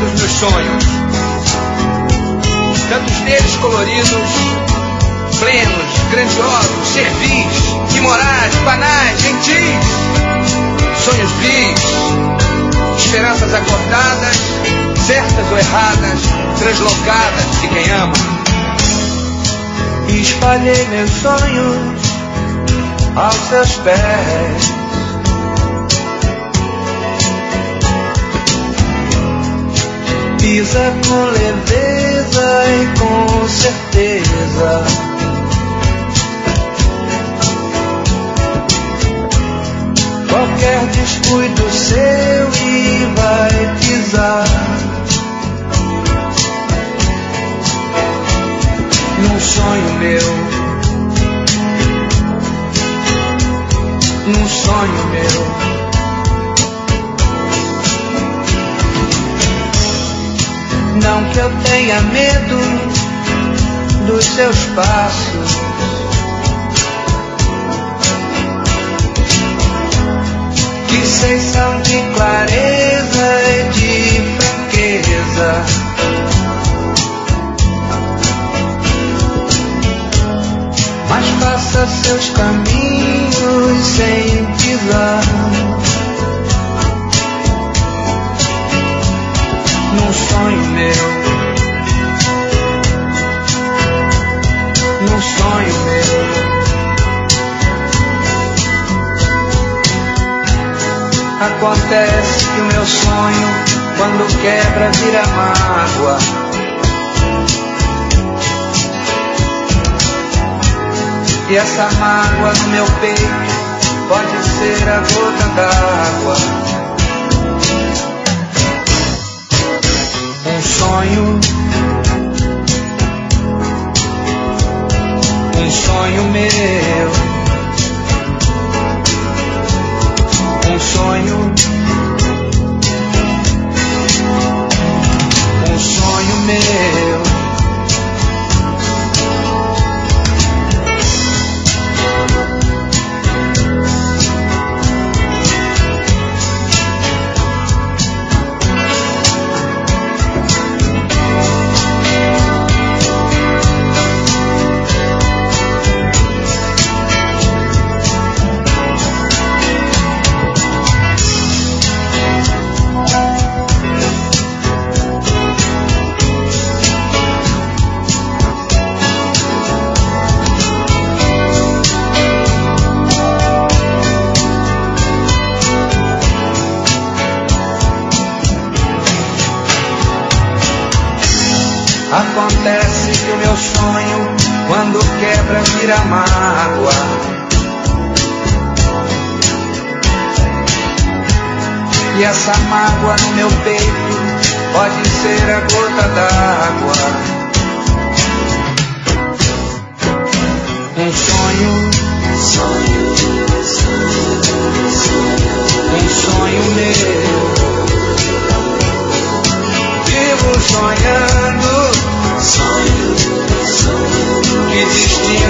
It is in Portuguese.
dos meus sonhos, tantos deles coloridos, plenos, grandiosos, servis, imorais, banais, gentis, sonhos vis, esperanças acordadas, certas ou erradas, translocadas de quem ama. Espalhei meus sonhos aos seus pés, pisa com leveza e com certeza. Qualquer descuido seu e vai pisar num sonho meu, num sonho meu. Não que eu tenha medo dos seus passos, que sei são de clareza e de franqueza. Mas faça seus caminhos sem pisar num sonho meu, num sonho meu. Acontece que o meu sonho, quando quebra, vira mágoa. E essa mágoa no meu peito pode ser a gota d'água. Um sonho meu, um sonho meu. Acontece que o meu sonho, quando quebra, vira mágoa. E essa mágoa no meu peito pode ser a gota d'água. Um sonho meu. Vivo sonhando que destino